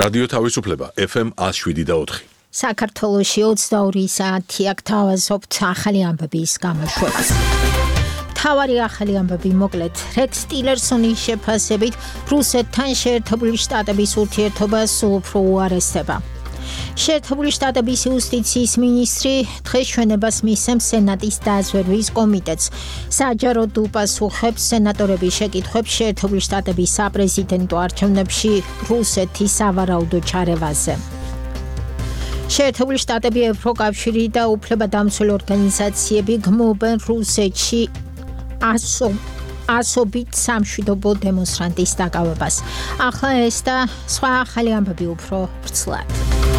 რადიო თავისუფლება FM 107.4. საქართველოში 22 საათი აქ თავაზობთ ახალი ამბების გამოშვებას. მთავარი ახალი ამბები მოკლედ რექს ტილერსონის შეფასებით რუსეთთან შეერთებული შტატების ურთიერთობა სულ უფრო უარესდება. შეერთებული შტატების იუსტიციის მინისტრი დღეს ჩვენებას მისცემს სენატის დაზვერვის კომიტეტს. საჯაროდ უპასუხებს სენატორების შეკითხვებს შეერთებული შტატების საპრეზიდენტო არჩევნებში რუსეთის სავარაუდო ჩარევაზე. შეერთებული შტატები, ევროკავშირი და უფლებადამცველი ორგანიზაციები გმობენ რუსეთში ასობით სამშვიდობო დემონსტრანტის დაკავებას. ახლა ეს და სხვა ახალი ამბები უფრო ვრცლად.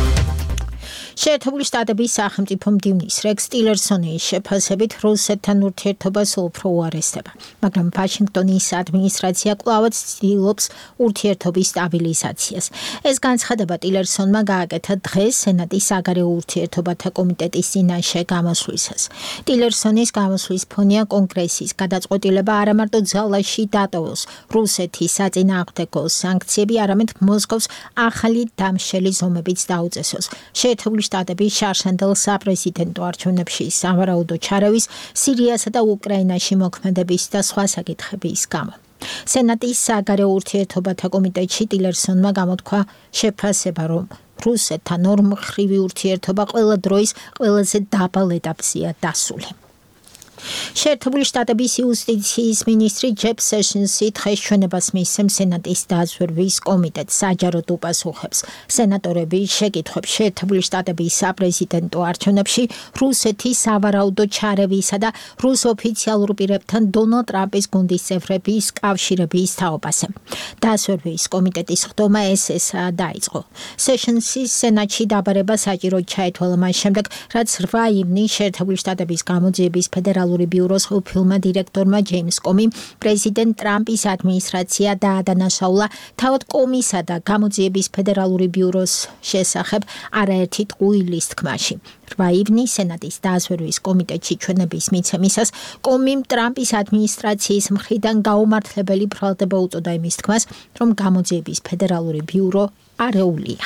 შეერთებული შტატების სახელმწიფო მდივნის რექს ტილერსონის შეფასებით რუსეთთან ურთიერთობა სულ უფრო უარესდება, მაგრამ ვაშინგტონის ადმინისტრაცია კვლავაც ცდილობს ურთიერთობის სტაბილიზაციას. ეს განცხადება ტილერსონმა გააკეთა დღეს სენატის საგარეო ურთიერთობათა კომიტეტის წინაშე გამოსვლისას. ტილერსონის გამოსვლის ფონია კონგრესის გადაწყვეტილება არამარტო ძალაში დატოვოს რუსეთის საწინააღმდეგო სანქციები, არამედ მოსკოვს ახალი დამშელი ზომებიც დაუწესოს. შეერთებული შტატების შარშანდელ საპრეზიდენტო არჩევნებში სავარაუდო ჩარევის, სირიასა და უკრაინაში მოქმედების და სხვა საკითხების გამო. სენატის საგარეო ურთიერთობათა კომიტეტში ტილერსონმა გამოთქვა შეფასება, რომ რუსეთთან ორმხრივი ურთიერთობა ყველა დროის ყველაზე დაბალ ეტაპზეა დასული. შეერთებული შტატების იუსტიციის მინისტრი ჯეფ სეშენსი დღეს ჩვენებას მისცემს სენატის დაზვერვის კომიტეტს. საჯაროდ უპასუხებს სენატორების შეკითხვებს შეერთებული შტატების საპრეზიდენტო არჩევნებში რუსეთის სავარაუდო ჩარევისა და რუს ოფიციალურ პირებთან დონალდ ტრამპის გუნდის წევრების კავშირების თაობაზე. დაზვერვის კომიტეტის ხდომა ესესა დაიწყო. სეშენსის სენატში დაბარება საჭიროდ ჩაითვალა მას შემდეგ, რაც 8 ივნისს შეერთებული შტატების გამოძიების ფედერალური ბიუროს ყოფილმა დირექტორმა ჯეიმს კომიმ პრეზიდენტ ტრამპის ადმინისტრაცია დაადანაშაულა თავად კომისა და გამოძიების ფედერალური ბიუროს შესახებ არაერთი ტყუილის თქმაში. 8 ივნისს სენატის დაზვერვის კომიტეტში ჩვენების მიცემისას კომიმ ტრამპის ადმინისტრაციის მხრიდან გაუმართლებელი ბრალდება უწოდა იმის თქმას, რომ გამოძიების ფედერალური ბიურო არეულია.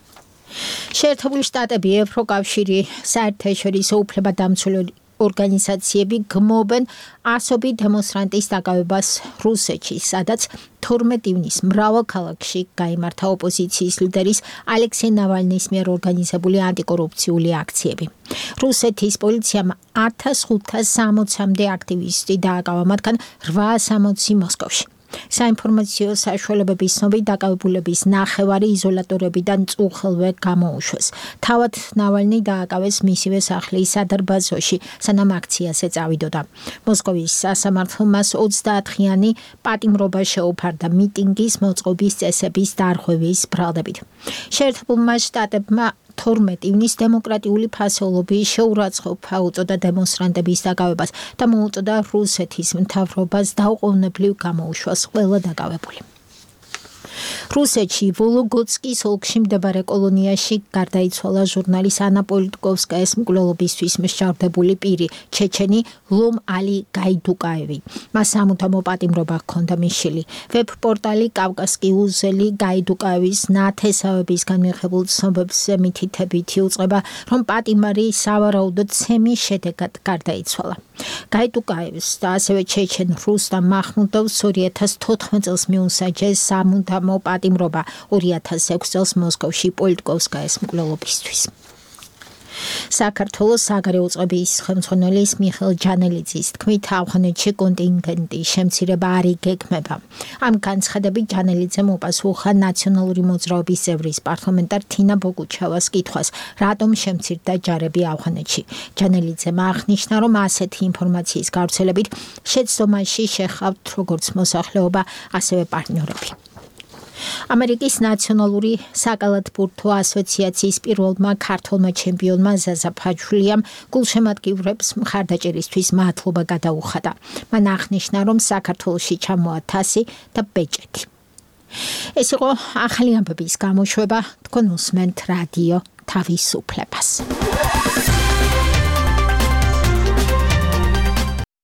შეერთებული შტატები, ევროკავშირი, საერთაშორისო უფლებადამცველი ორგანიზაციები გმობენ ასობით დემონსტრანტის დაკავებას რუსეთში, სადაც 12 ივნისს მრავალ ქალაქში გაიმართა ოპოზიციის ლიდერის ალექსეი ნავალნის მიერ ორგანიზებული ანტიკორუფციული აქციები. რუსეთის პოლიციამ 1560-მდე აქტივისტი დააკავა, მათგან 860 მოსკოვში. საინფორმაციო საშუალებების ცნობით დაკავებულების ნახევარი იზოლატორებიდან წუხელვე გამოუშვეს. თავად ნავალნი დააკავეს მისივე სახლის სადარბაზოში, სანამ აქციაზე წავიდოდა. მოსკოვის სასამართლო მას 30-დღიანი პატიმრობა შეუფარდა მიტინგის მოწყობის წესების დარღვევის ბრალდებით. შეერთებულმა შტატებმა 12 ივნისს დემოკრატიული ფასეულობის შეურაცხყოფა უწოდა დემონსტრანტების დაკავებას და მოუწოდა რუსეთის მთავრობას დაუყოვნებლივ გამოუშვას ყველა დაკავებული. რუსეთში ვოლოგოდსკის ოლქში მდებარე კოლონიაში გარდაიცვალა ჟურნალის ანა პოლიტკოვსკაის მკვლელობისთვის მსჯავრდებული პირი, ჩეჩენი ლომ ალი გაიდუკაევი. მას სამუდამო პატიმრობა ჰქონდა მისშილი. ვებ-პორტალი კავკასკი უზელი გაიდუკაევის ნათესავებისგან მიღებულ ცნობებზე მითითებითი უწყება, რომ პატიმარი სავარაუდოდ ცემის შედეგად გარდაიცვალა. გაიდუკაევს და ასევე ჩეჩენ რუსტამ მაჰმუდოვს 2014 წელს მიუსაჯეს სამუდამო პატიმრობა 2006 წელს მოსკოვში პოლიტკოვსკაის მკვლელობისთვის. საქართველოს საგარეო წყობის ხელმძღვანელის მიხეილ ჯანელიძის თქმით, ავღანეთში კონტინგენტის შემცირება არ იგეგმება. ამ განცხადებით ჯანელიძემ უპასუხა ნაციონალური მოძრაობის წევრის პარლამენტარ თინა ბოგუჩავას კითხვას, რატომ შემცირდა ჯარები ავღანეთში. ჯანელიძემ აღნიშნა, რომ ასეთი ინფორმაციის გავრცელებით შეცდომაში შეხავთ როგორც მოსახლეობა, ასევე პარტნიორები. ამერიკის ნაციონალური საკალათბურთო ასოციაციის პირველმა ქართველმა ჩემპიონმა ზაზა ფაჯულიამ გულშემატკივრებს მხარდაჭერისთვის მადლობა გადაუხადა. მან აღნიშნა, რომ საქართველოში ჩამოა თასი და ბეჭედი. ეს იყო ახალი ამბების გამოშვება, თქვენ უსმენთ რადიო თავისუფლებას.